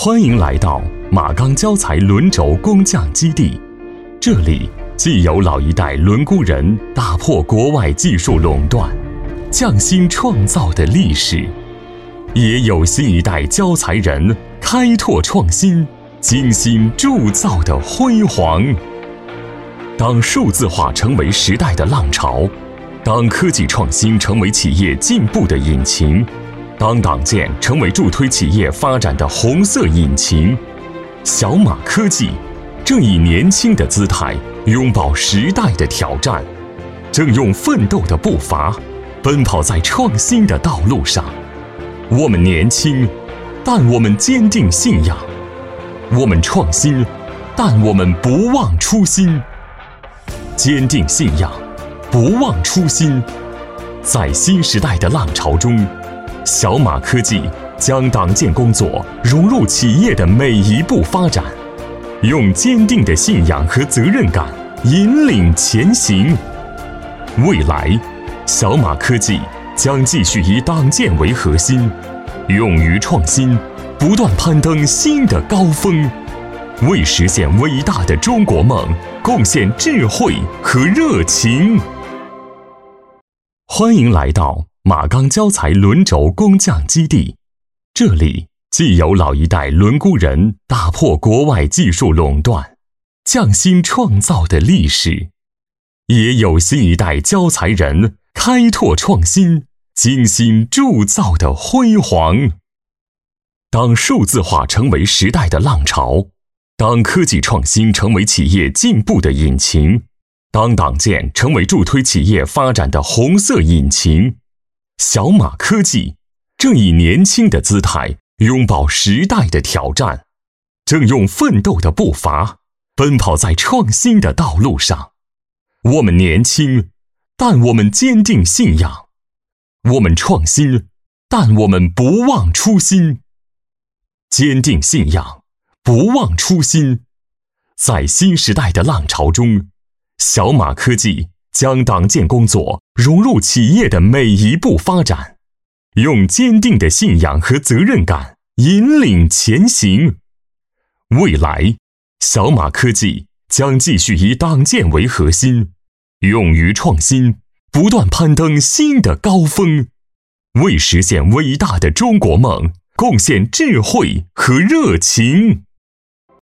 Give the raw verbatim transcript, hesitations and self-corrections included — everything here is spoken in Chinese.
欢迎来到马钢交材轮轴工匠基地，这里既有老一代轮工人打破国外技术垄断、匠心创造的历史，也有新一代交材人开拓创新、精心铸造的辉煌。当数字化成为时代的浪潮，当科技创新成为企业进步的引擎，当党建成为助推企业发展的红色引擎，小马科技正以年轻的姿态拥抱时代的挑战，正用奋斗的步伐奔跑在创新的道路上。我们年轻，但我们坚定信仰；我们创新，但我们不忘初心。坚定信仰，不忘初心，在新时代的浪潮中，小马科技将党建工作融入企业的每一步发展，用坚定的信仰和责任感引领前行。未来，小马科技将继续以党建为核心，勇于创新，不断攀登新的高峰，为实现伟大的中国梦贡献智慧和热情。欢迎来到马钢交材轮轴工匠基地，这里既有老一代轮工人打破国外技术垄断、匠心创造的历史，也有新一代交材人开拓创新、精心铸造的辉煌。当数字化成为时代的浪潮，当科技创新成为企业进步的引擎，当党建成为助推企业发展的红色引擎，小马科技正以年轻的姿态拥抱时代的挑战，正用奋斗的步伐奔跑在创新的道路上。我们年轻，但我们坚定信仰；我们创新，但我们不忘初心。坚定信仰，不忘初心，在新时代的浪潮中，小马科技将党建工作融入企业的每一步发展，用坚定的信仰和责任感引领前行。未来，小马科技将继续以党建为核心，勇于创新，不断攀登新的高峰，为实现伟大的中国梦贡献智慧和热情。